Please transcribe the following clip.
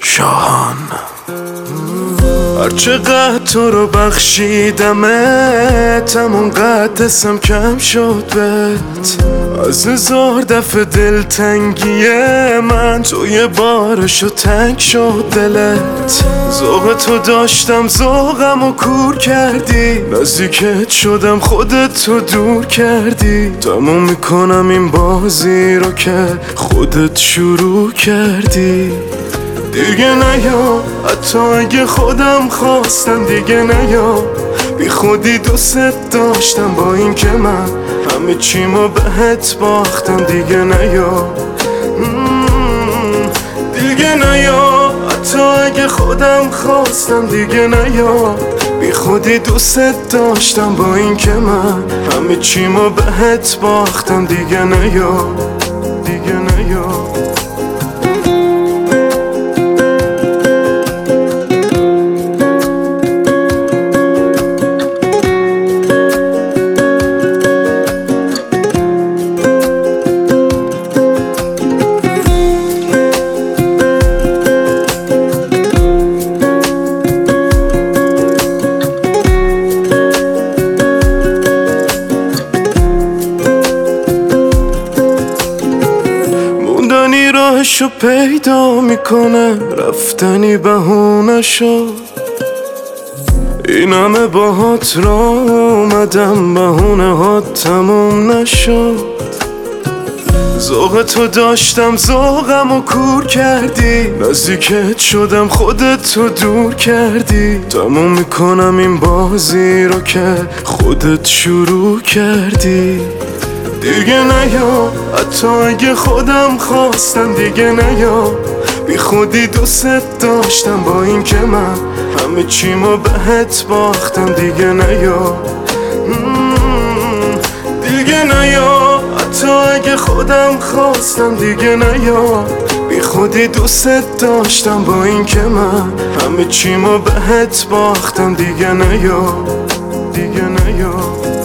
شاهان. هرچقدر تو رو بخشیدمت همون قد دستم کم شد بهت. از 1000 دفعه دلتنگی من تو یه بارشو تنگ شد دلت. ذوق تو داشتم ذوقمو کور کردی، نزدیکت شدم خودت تو دور کردی. تموم میکنم این بازی رو که خودت شروع کردی. دیگه نیا حتی اگه خودم خواستم، دیگه نیا بی خودی دوست داشتم با این که من همه چیمو بهت باختم. دیگه نیا دیگه نیا حتی اگه خودم خواستم. دیگه نیا بی خودی دوست داشتم با این که من همه چیمو بهت باختم. دیگه نیا دیگه نیا. راهشو پیدا میکنه، رفتنی بهونه شد. این همه باهات را اومدم، بهونه هات تموم نشد. ذوق تو داشتم ذوقمو کور کردی، نزدیکت شدم خودت تو دور کردی. تموم میکنم این بازی رو که خودت شروع کردی. دیگه نیا حتی اگه خودم خواستم. دیگه نیا بی خودی دوست داشتم با این که من همه چیمو بهت باختم. دیگه نیا دیگه نیا حتی اگه خودم خواستم. دیگه نیا بی خودی دوست داشتم با این که من همه چیمو بهت باختم. دیگه نیا دیگه نیا.